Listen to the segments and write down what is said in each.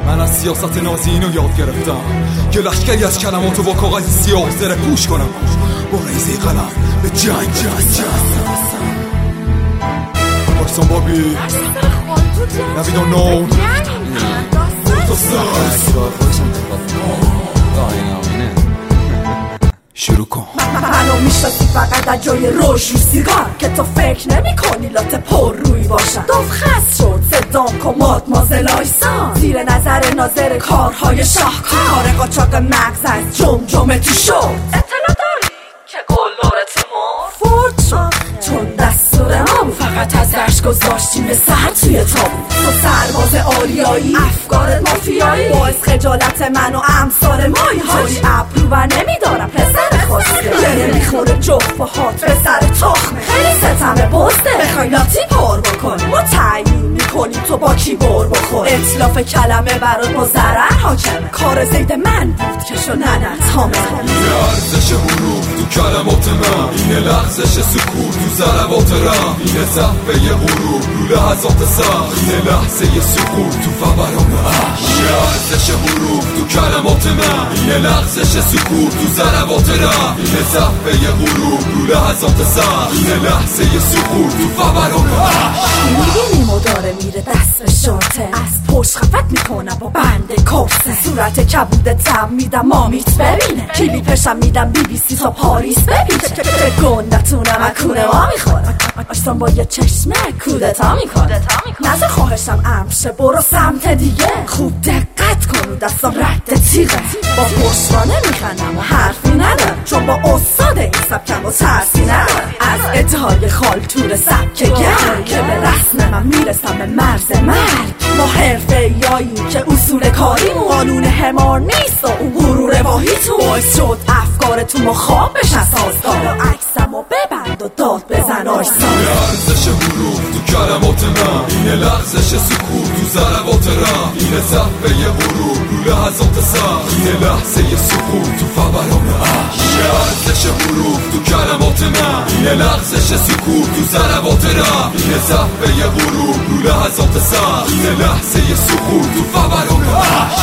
من از سیاست نازی اینو یاد گرفتم که لشکری از کلماتو با کاغذ سیاه زره پوش کنم، با ریزه قلم به جنگ بارسان بابی Now we don't know شروع کن. منو میشناسی فقط از جای روش و سیگار که تو فکر نمی کنی لات پر روی باشم. دوف خست شد صدام کماد مازلایسان زیر نظر ناظر کارهای شاهکار. کار قاچاق مغز از جمجمه تو شد. اطلاع داری که گلدارت مرد فورد شد چون دستور ما بود. فقط از درش گذاشتیم به سر توی تابوت. تو سرباز آریایی افکارت مافیایی باعث خجالت من و امثال مایی هایی. ابرو و نمیدارم پسر خواسته گره میخوره جفت پاهات به سر تخمه. خیلی ستمه بزده بخوای لاتی پر بکنی ما تعیین میکنیم تو با کی بر بخور. اطلاف کلمه برات با ضرر حاکمه. کار زید من بود که شو ننت هامه. اینه ارزش حروف تو کلمات من، اینه لغزش سکوت تو ضربات رم، اینه صفحه غروب رو لحظات سخت، اینه لحظه سکوت تو فوران عشق. اینه ارزش حروف تو کلمات من، اینه لغزش سکوت تو ضربات رم، اینه صفحه غروب رو لحظات سخت، اینه لحظه سکوت تو فوران عشق. میگه نیمو داره میره دست به شورته از پشت خفت میکنم با بند کبسه. صورت کبوده تم میدم مامیت ببینه کلیپشم میدم BBC تا پاریس ببینه. که گندتونم اکونه ما میخورم آشتان با یه چشمه کودتا میکنه. نزه خواهشم امشه برو سمت دیگه. خوب دقت کن دستم رد تیغه. با پشتوانه میخنم و حرفی ندارم چون با استاد این سبکم و ترسی ندارم. از ادهای خالتور سبک گرم که به رسم من میرسم به مرز مرگ. ما حرفه یاییم که اصول کاریمون قانون حمار نیست و اون غرور واهیتون باعث شد افکار تو ما خواب بشن سازگار. عکسم و ببند و داد بزن آجسان. اینه ارزش حروف تو کلمات من، اینه لغزش سکوت تو ضربات رم، اینه صفحه غروب رو لحظات سخت، اینه لحظه سکوت تو فوران عشق. اینه ارزش حروف تو کلمات من، اینه لغزش سکوت تو ضربات رم، اینه صفحه غروب رو لحظات سخت، اینه لحظه سکوت تو فوران عشق.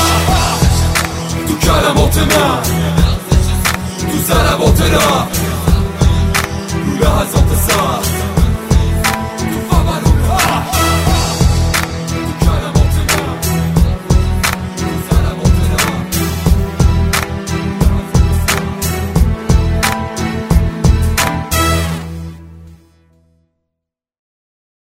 تو کلمات من، تو ضربات رم رو لحظات سخت